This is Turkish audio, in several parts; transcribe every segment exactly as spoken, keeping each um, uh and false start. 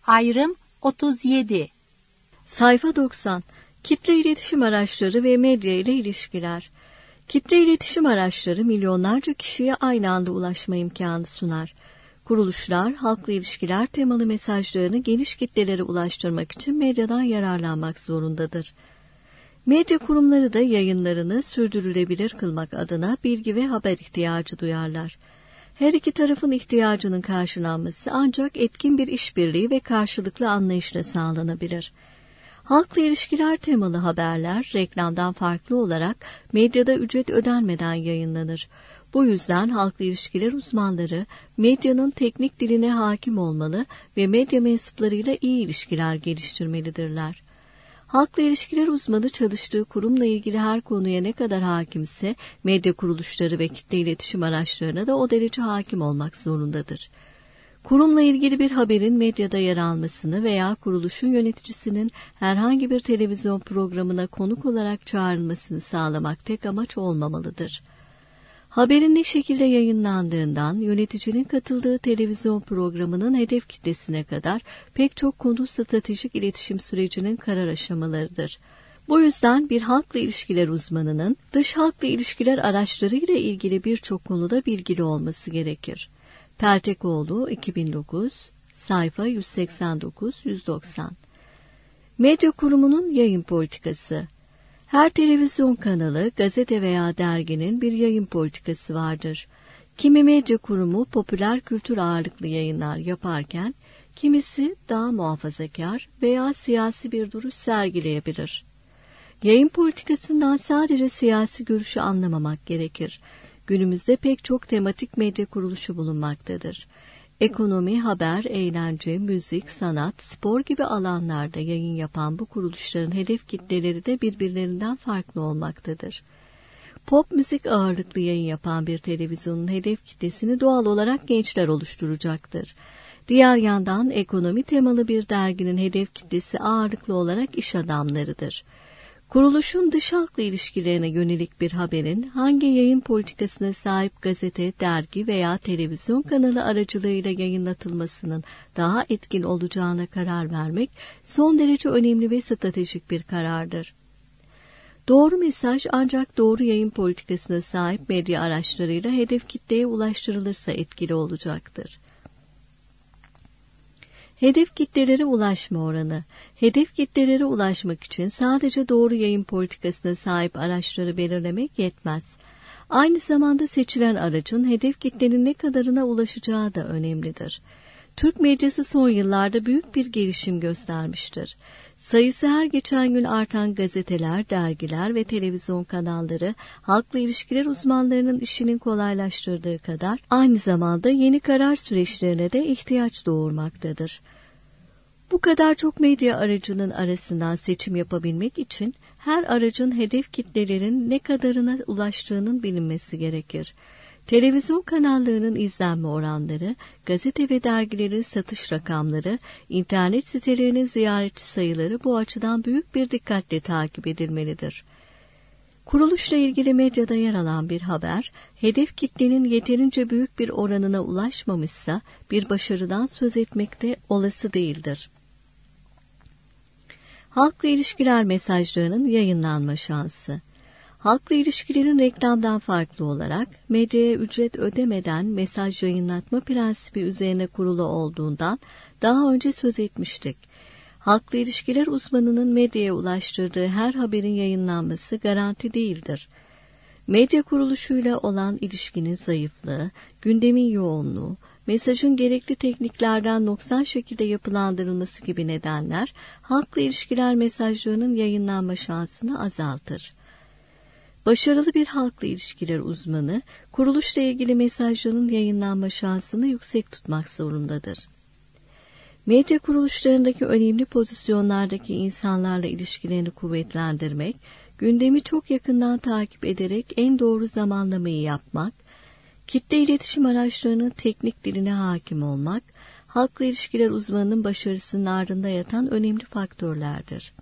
Ayrım otuz yedi. Sayfa doksan. Kitle iletişim araçları ve medya ile ilişkiler. Kitle iletişim araçları milyonlarca kişiye aynı anda ulaşma imkanı sunar. Kuruluşlar, halkla ilişkiler temalı mesajlarını geniş kitlelere ulaştırmak için medyadan yararlanmak zorundadır. Medya kurumları da yayınlarını sürdürülebilir kılmak adına bilgi ve haber ihtiyacı duyarlar. Her iki tarafın ihtiyacının karşılanması ancak etkin bir işbirliği ve karşılıklı anlayışla sağlanabilir. Halkla ilişkiler temalı haberler reklamdan farklı olarak medyada ücret ödenmeden yayınlanır. Bu yüzden halkla ilişkiler uzmanları medyanın teknik diline hakim olmalı ve medya mensuplarıyla iyi ilişkiler geliştirmelidirler. Halkla ilişkiler uzmanı çalıştığı kurumla ilgili her konuya ne kadar hakimse medya kuruluşları ve kitle iletişim araçlarına da o derece hakim olmak zorundadır. Kurumla ilgili bir haberin medyada yer almasını veya kuruluşun yöneticisinin herhangi bir televizyon programına konuk olarak çağrılmasını sağlamak tek amaç olmamalıdır. Haberin ne şekilde yayınlandığından yöneticinin katıldığı televizyon programının hedef kitlesine kadar pek çok konu stratejik iletişim sürecinin karar aşamalarıdır. Bu yüzden bir halkla ilişkiler uzmanının dış halkla ilişkiler araçlarıyla ilgili birçok konuda bilgili olması gerekir. Peltekoğlu iki bin dokuz, sayfa yüz seksen dokuz yüz doksan. Medya kurumunun yayın politikası. Her televizyon kanalı, gazete veya derginin bir yayın politikası vardır. Kimi medya kurumu popüler kültür ağırlıklı yayınlar yaparken, kimisi daha muhafazakar veya siyasi bir duruş sergileyebilir. Yayın politikasından sadece siyasi görüşü anlamamak gerekir. Günümüzde pek çok tematik medya kuruluşu bulunmaktadır. Ekonomi, haber, eğlence, müzik, sanat, spor gibi alanlarda yayın yapan bu kuruluşların hedef kitleleri de birbirlerinden farklı olmaktadır. Pop müzik ağırlıklı yayın yapan bir televizyonun hedef kitlesini doğal olarak gençler oluşturacaktır. Diğer yandan ekonomi temalı bir derginin hedef kitlesi ağırlıklı olarak iş adamlarıdır. Kuruluşun dış halkla ilişkilerine yönelik bir haberin hangi yayın politikasına sahip gazete, dergi veya televizyon kanalı aracılığıyla yayınlatılmasının daha etkin olacağına karar vermek son derece önemli ve stratejik bir karardır. Doğru mesaj ancak doğru yayın politikasına sahip medya araçlarıyla hedef kitleye ulaştırılırsa etkili olacaktır. Hedef kitlelere ulaşma oranı. Hedef kitlelere ulaşmak için sadece doğru yayın politikasına sahip araçları belirlemek yetmez. Aynı zamanda seçilen aracın hedef kitlenin ne kadarına ulaşacağı da önemlidir. Türk medyası son yıllarda büyük bir gelişim göstermiştir. Sayısı her geçen gün artan gazeteler, dergiler ve televizyon kanalları halkla ilişkiler uzmanlarının işinin kolaylaştırdığı kadar aynı zamanda yeni karar süreçlerine de ihtiyaç doğurmaktadır. Bu kadar çok medya aracının arasından seçim yapabilmek için her aracın hedef kitlelerin ne kadarına ulaştığının bilinmesi gerekir. Televizyon kanallarının izlenme oranları, gazete ve dergilerin satış rakamları, internet sitelerinin ziyaretçi sayıları bu açıdan büyük bir dikkatle takip edilmelidir. Kuruluşla ilgili medyada yer alan bir haber, hedef kitlenin yeterince büyük bir oranına ulaşmamışsa bir başarıdan söz etmekte olası değildir. Halkla ilişkiler mesajlarının yayınlanma şansı. Halkla ilişkilerin reklamdan farklı olarak medyaya ücret ödemeden mesaj yayınlatma prensibi üzerine kurulu olduğundan daha önce söz etmiştik. Halkla ilişkiler uzmanının medyaya ulaştırdığı her haberin yayınlanması garanti değildir. Medya kuruluşuyla olan ilişkinin zayıflığı, gündemin yoğunluğu, mesajın gerekli tekniklerden noksan şekilde yapılandırılması gibi nedenler halkla ilişkiler mesajlarının yayınlanma şansını azaltır. Başarılı bir halkla ilişkiler uzmanı, kuruluşla ilgili mesajların yayınlanma şansını yüksek tutmak zorundadır. Medya kuruluşlarındaki önemli pozisyonlardaki insanlarla ilişkilerini kuvvetlendirmek, gündemi çok yakından takip ederek en doğru zamanlamayı yapmak, kitle iletişim araçlarının teknik diline hakim olmak, halkla ilişkiler uzmanının başarısının ardında yatan önemli faktörlerdir.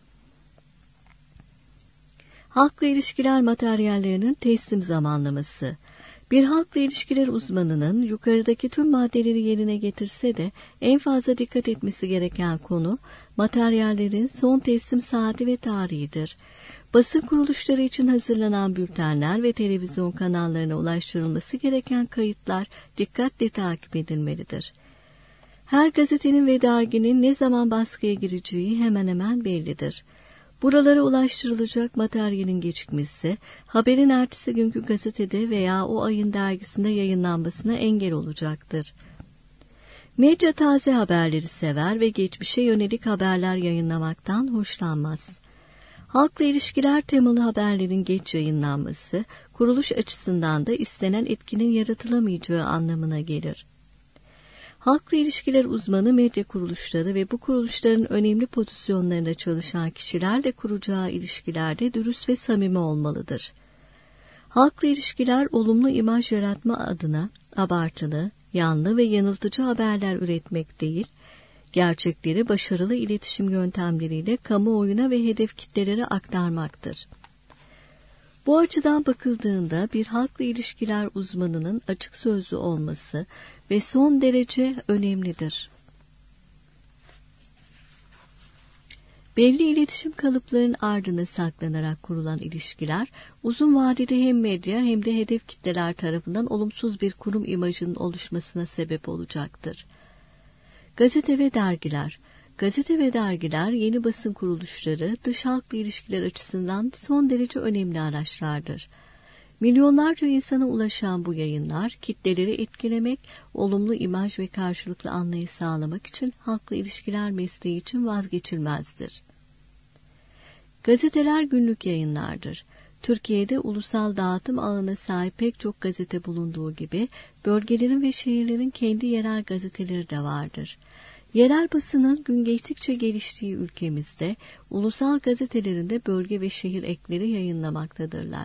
Halkla ilişkiler materyallerinin teslim zamanlaması. Bir halkla ilişkiler uzmanının yukarıdaki tüm maddeleri yerine getirse de en fazla dikkat etmesi gereken konu materyallerin son teslim saati ve tarihidir. Basın kuruluşları için hazırlanan bültenler ve televizyon kanallarına ulaştırılması gereken kayıtlar dikkatle takip edilmelidir. Her gazetenin ve derginin ne zaman baskıya gireceği hemen hemen bellidir. Buralara ulaştırılacak materyalin gecikmesi, haberin ertesi günkü gazetede veya o ayın dergisinde yayınlanmasına engel olacaktır. Medya taze haberleri sever ve geçmişe yönelik haberler yayınlamaktan hoşlanmaz. Halkla ilişkiler temalı haberlerin geç yayınlanması, kuruluş açısından da istenen etkinin yaratılamayacağı anlamına gelir. Halkla ilişkiler uzmanı medya kuruluşları ve bu kuruluşların önemli pozisyonlarında çalışan kişilerle kuracağı ilişkilerde dürüst ve samimi olmalıdır. Halkla ilişkiler olumlu imaj yaratma adına abartılı, yanlı ve yanıltıcı haberler üretmek değil, gerçekleri başarılı iletişim yöntemleriyle kamuoyuna ve hedef kitlelere aktarmaktır. Bu açıdan bakıldığında bir halkla ilişkiler uzmanının açık sözlü olması ve son derece önemlidir. Belli iletişim kalıplarının ardına saklanarak kurulan ilişkiler, uzun vadede hem medya hem de hedef kitleler tarafından olumsuz bir kurum imajının oluşmasına sebep olacaktır. Gazete ve dergiler Gazete ve dergiler yeni basın kuruluşları, dış halkla ilişkiler açısından son derece önemli araçlardır. Milyonlarca insana ulaşan bu yayınlar, kitleleri etkilemek, olumlu imaj ve karşılıklı anlayış sağlamak için halkla ilişkiler mesleği için vazgeçilmezdir. Gazeteler günlük yayınlardır. Türkiye'de ulusal dağıtım ağına sahip pek çok gazete bulunduğu gibi, bölgelerin ve şehirlerin kendi yerel gazeteleri de vardır. Yerel basının gün geçtikçe geliştiği ülkemizde, ulusal gazetelerinde bölge ve şehir ekleri yayınlamaktadırlar.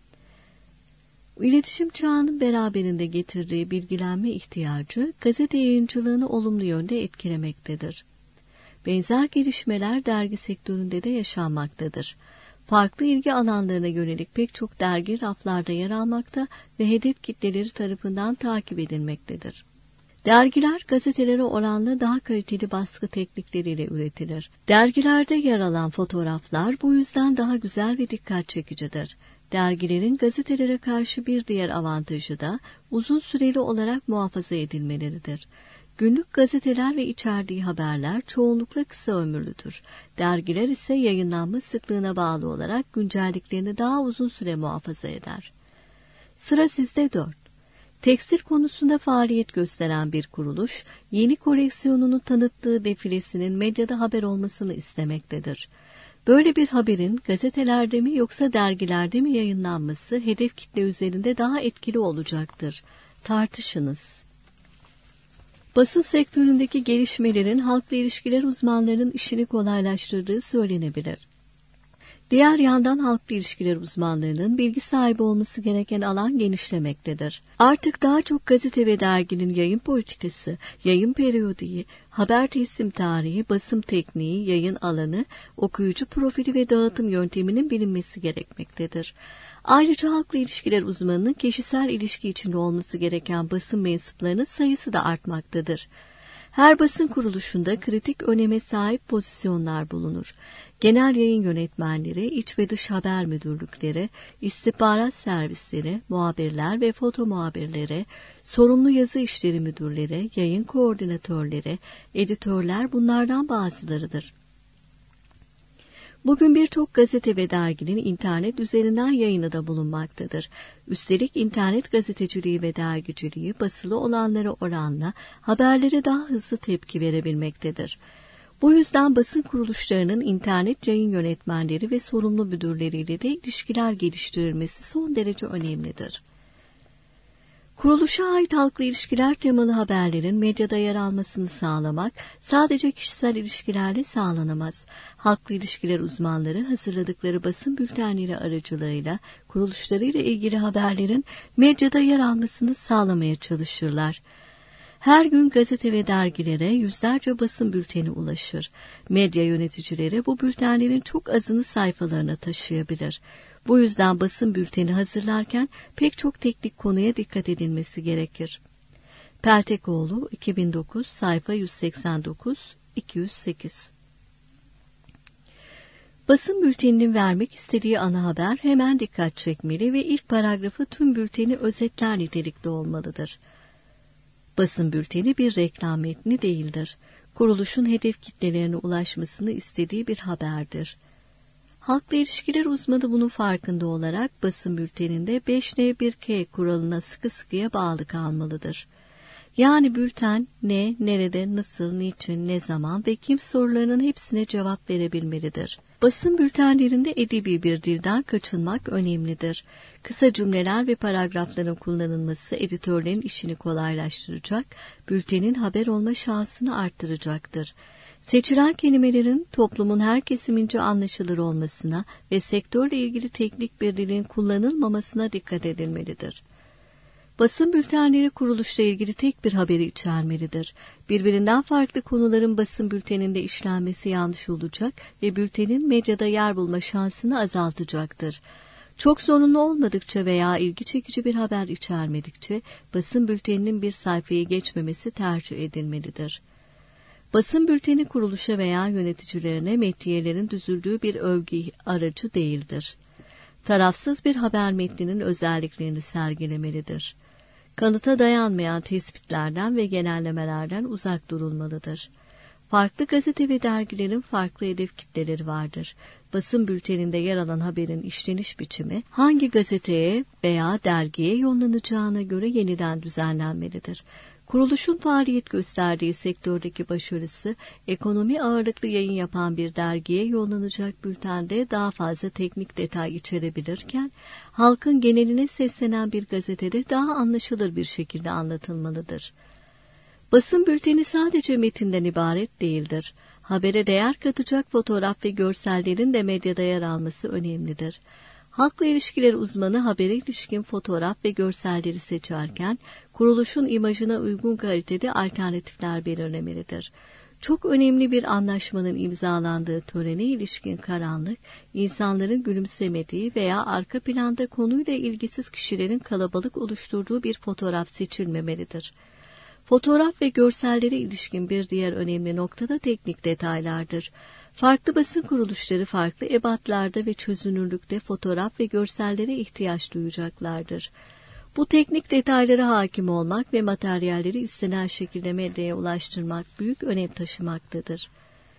İletişim çağının beraberinde getirdiği bilgilenme ihtiyacı, gazete yayıncılığını olumlu yönde etkilemektedir. Benzer gelişmeler dergi sektöründe de yaşanmaktadır. Farklı ilgi alanlarına yönelik pek çok dergi raflarda yer almakta ve hedef kitleleri tarafından takip edilmektedir. Dergiler gazetelere oranla daha kaliteli baskı teknikleriyle üretilir. Dergilerde yer alan fotoğraflar bu yüzden daha güzel ve dikkat çekicidir. Dergilerin gazetelere karşı bir diğer avantajı da uzun süreli olarak muhafaza edilmeleridir. Günlük gazeteler ve içerdiği haberler çoğunlukla kısa ömürlüdür. Dergiler ise yayınlanma sıklığına bağlı olarak güncelliklerini daha uzun süre muhafaza eder. Sıra sizde dört. Tekstil konusunda faaliyet gösteren bir kuruluş, yeni koleksiyonunu tanıttığı defilesinin medyada haber olmasını istemektedir. Böyle bir haberin gazetelerde mi yoksa dergilerde mi yayınlanması hedef kitle üzerinde daha etkili olacaktır. Tartışınız. Basın sektöründeki gelişmelerin halkla ilişkiler uzmanlarının işini kolaylaştırdığı söylenebilir. Diğer yandan halkla ilişkiler uzmanlarının bilgi sahibi olması gereken alan genişlemektedir. Artık daha çok gazete ve derginin yayın politikası, yayın periyodiği, haber teslim tarihi, basım tekniği, yayın alanı, okuyucu profili ve dağıtım yönteminin bilinmesi gerekmektedir. Ayrıca halkla ilişkiler uzmanının kişisel ilişki içinde olması gereken basın mensuplarının sayısı da artmaktadır. Her basın kuruluşunda kritik öneme sahip pozisyonlar bulunur. Genel yayın yönetmenleri, iç ve dış haber müdürlükleri, istihbarat servisleri, muhabirler ve foto muhabirleri, sorumlu yazı işleri müdürleri, yayın koordinatörleri, editörler bunlardan bazılarıdır. Bugün birçok gazete ve derginin internet üzerinden yayını da bulunmaktadır. Üstelik internet gazeteciliği ve dergiciliği basılı olanlara oranla haberlere daha hızlı tepki verebilmektedir. Bu yüzden basın kuruluşlarının internet yayın yönetmenleri ve sorumlu müdürleriyle de ilişkiler geliştirilmesi son derece önemlidir. Kuruluşa ait halkla ilişkiler temalı haberlerin medyada yer almasını sağlamak sadece kişisel ilişkilerle sağlanamaz. Halkla ilişkiler uzmanları hazırladıkları basın bültenleri aracılığıyla kuruluşlarıyla ilgili haberlerin medyada yer almasını sağlamaya çalışırlar. Her gün gazete ve dergilere yüzlerce basın bülteni ulaşır. Medya yöneticileri bu bültenlerin çok azını sayfalarına taşıyabilir. Bu yüzden basın bülteni hazırlarken pek çok teknik konuya dikkat edilmesi gerekir. Peltekoğlu, iki bin dokuz, sayfa yüz seksen dokuz iki yüz sekiz. Basın bülteninin vermek istediği ana haber hemen dikkat çekmeli ve ilk paragrafı tüm bülteni özetler nitelikte olmalıdır. Basın bülteni bir reklam metni değildir. Kuruluşun hedef kitlelerine ulaşmasını istediği bir haberdir. Halkla ilişkiler uzmanı bunun farkında olarak basın bülteninde beş N bir K kuralına sıkı sıkıya bağlı kalmalıdır. Yani bülten ne, nerede, nasıl, niçin, ne zaman ve kim sorularının hepsine cevap verebilmelidir. Basın bültenlerinde edebi bir dilden kaçınmak önemlidir. Kısa cümleler ve paragrafların kullanılması editörlerin işini kolaylaştıracak, bültenin haber olma şansını arttıracaktır. Seçilen kelimelerin toplumun her kesimince anlaşılır olmasına ve sektörle ilgili teknik bir dilin kullanılmamasına dikkat edilmelidir. Basın bültenleri kuruluşla ilgili tek bir haberi içermelidir. Birbirinden farklı konuların basın bülteninde işlenmesi yanlış olacak ve bültenin medyada yer bulma şansını azaltacaktır. Çok zorunlu olmadıkça veya ilgi çekici bir haber içermedikçe basın bülteninin bir sayfayı geçmemesi tercih edilmelidir. Basın bülteni kuruluşa veya yöneticilerine medyelerin düzüldüğü bir övgü aracı değildir. Tarafsız bir haber metninin özelliklerini sergilemelidir. Kanıta dayanmayan tespitlerden ve genellemelerden uzak durulmalıdır. Farklı gazete ve dergilerin farklı hedef kitleleri vardır. Basın bülteninde yer alan haberin işleniş biçimi hangi gazeteye veya dergiye yollanacağına göre yeniden düzenlenmelidir. Kuruluşun faaliyet gösterdiği sektördeki başarısı, ekonomi ağırlıklı yayın yapan bir dergiye yollanacak bültende daha fazla teknik detay içerebilirken, halkın geneline seslenen bir gazetede daha anlaşılır bir şekilde anlatılmalıdır. Basın bülteni sadece metinden ibaret değildir. Habere değer katacak fotoğraf ve görsellerin de medyada yer alması önemlidir. Halkla ilişkiler uzmanı habere ilişkin fotoğraf ve görselleri seçerken, kuruluşun imajına uygun kalitede alternatifler belirlemelidir. Çok önemli bir anlaşmanın imzalandığı törene ilişkin karanlık, insanların gülümsemediği veya arka planda konuyla ilgisiz kişilerin kalabalık oluşturduğu bir fotoğraf seçilmemelidir. Fotoğraf ve görsellere ilişkin bir diğer önemli nokta da teknik detaylardır. Farklı basın kuruluşları farklı ebatlarda ve çözünürlükte fotoğraf ve görsellere ihtiyaç duyacaklardır. Bu teknik detaylara hakim olmak ve materyalleri istenen şekilde medyaya ulaştırmak büyük önem taşımaktadır.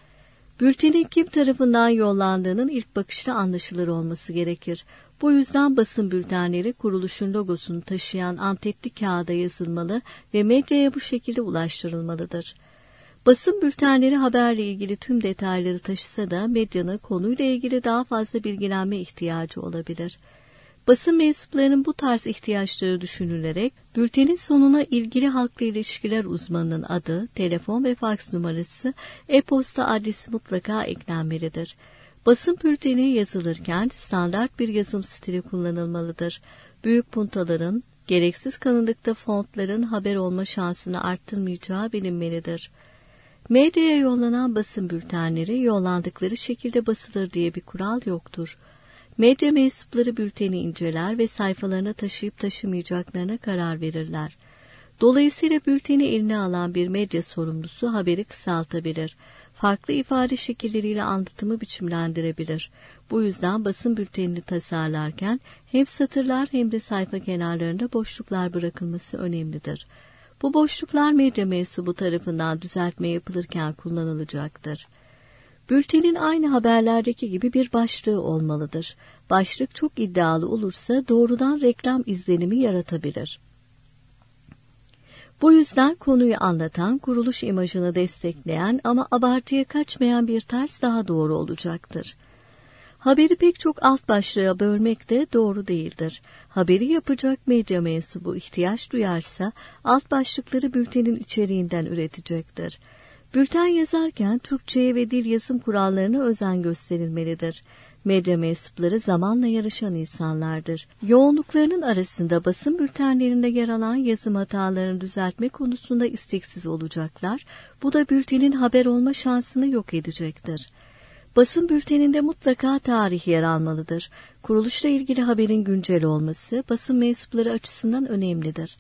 Bültenin kim tarafından yollandığının ilk bakışta anlaşılır olması gerekir. Bu yüzden basın bültenleri kuruluşun logosunu taşıyan antetli kağıda yazılmalı ve medyaya bu şekilde ulaştırılmalıdır. Basın bültenleri haberle ilgili tüm detayları taşısa da medyanın konuyla ilgili daha fazla bilgilenme ihtiyacı olabilir. Basın mensuplarının bu tarz ihtiyaçları düşünülerek bültenin sonuna ilgili halkla ilişkiler uzmanının adı, telefon ve faks numarası, e-posta adresi mutlaka eklenmelidir. Basın bülteni yazılırken standart bir yazım stili kullanılmalıdır. Büyük puntaların, gereksiz kalınlıkta fontların haber olma şansını arttırmayacağı bilinmelidir. Medyaya yollanan basın bültenleri yollandıkları şekilde basılır diye bir kural yoktur. Medya mensupları bülteni inceler ve sayfalarına taşıyıp taşımayacaklarına karar verirler. Dolayısıyla bülteni eline alan bir medya sorumlusu haberi kısaltabilir. Farklı ifade şekilleriyle anlatımı biçimlendirebilir. Bu yüzden basın bültenini tasarlarken hem satırlar hem de sayfa kenarlarında boşluklar bırakılması önemlidir. Bu boşluklar medya mensubu tarafından düzeltme yapılırken kullanılacaktır. Bültenin aynı haberlerdeki gibi bir başlığı olmalıdır. Başlık çok iddialı olursa doğrudan reklam izlenimi yaratabilir. Bu yüzden konuyu anlatan, kuruluş imajını destekleyen ama abartıya kaçmayan bir tarz daha doğru olacaktır. Haberi pek çok alt başlığa bölmek de doğru değildir. Haberi yapacak medya mensubu ihtiyaç duyarsa alt başlıkları bültenin içeriğinden üretecektir. Bülten yazarken Türkçe'ye ve dil yazım kurallarına özen gösterilmelidir. Medya mensupları zamanla yarışan insanlardır. Yoğunluklarının arasında basın bültenlerinde yer alan yazım hatalarını düzeltme konusunda isteksiz olacaklar. Bu da bültenin haber olma şansını yok edecektir. Basın bülteninde mutlaka tarih yer almalıdır. Kuruluşla ilgili haberin güncel olması basın mensupları açısından önemlidir.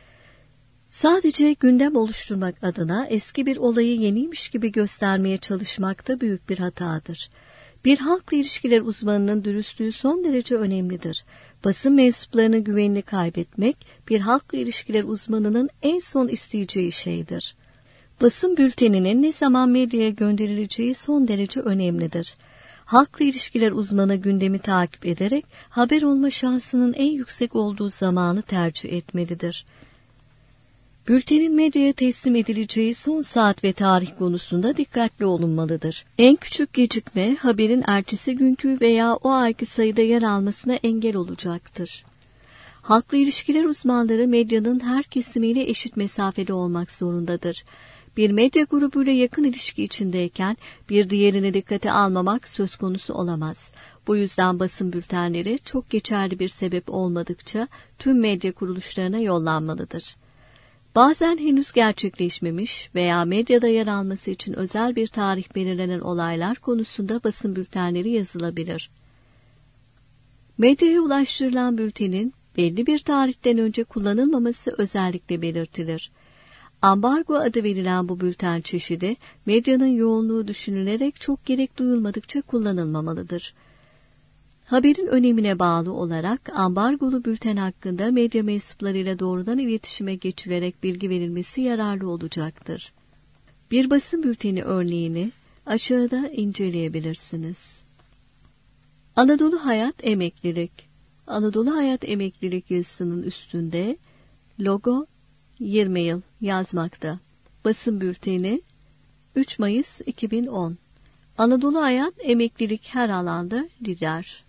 Sadece gündem oluşturmak adına eski bir olayı yeniymiş gibi göstermeye çalışmak da büyük bir hatadır. Bir halkla ilişkiler uzmanının dürüstlüğü son derece önemlidir. Basın mensuplarının güvenini kaybetmek, bir halkla ilişkiler uzmanının en son isteyeceği şeydir. Basın bülteninin ne zaman medyaya gönderileceği son derece önemlidir. Halkla ilişkiler uzmanı gündemi takip ederek haber olma şansının en yüksek olduğu zamanı tercih etmelidir. Bültenin medyaya teslim edileceği son saat ve tarih konusunda dikkatli olunmalıdır. En küçük gecikme haberin ertesi günkü veya o ayki sayıda yer almasına engel olacaktır. Halkla ilişkiler uzmanları medyanın her kesimiyle eşit mesafede olmak zorundadır. Bir medya grubuyla yakın ilişki içindeyken bir diğerini dikkate almamak söz konusu olamaz. Bu yüzden basın bültenleri çok geçerli bir sebep olmadıkça tüm medya kuruluşlarına yollanmalıdır. Bazen henüz gerçekleşmemiş veya medyada yer alması için özel bir tarih belirlenen olaylar konusunda basın bültenleri yazılabilir. Medyaya ulaştırılan bültenin belli bir tarihten önce kullanılmaması özellikle belirtilir. Ambargo adı verilen bu bülten çeşidi, medyanın yoğunluğu düşünülerek çok gerek duyulmadıkça kullanılmamalıdır. Haberin önemine bağlı olarak ambargolu bülten hakkında medya mensuplarıyla doğrudan iletişime geçilerek bilgi verilmesi yararlı olacaktır. Bir basın bülteni örneğini aşağıda inceleyebilirsiniz. Anadolu Hayat Emeklilik. Anadolu Hayat Emeklilik yazısının üstünde logo yirmi yıl yazmakta. Basın bülteni üç Mayıs iki bin on. Anadolu Hayat Emeklilik her alanda lider.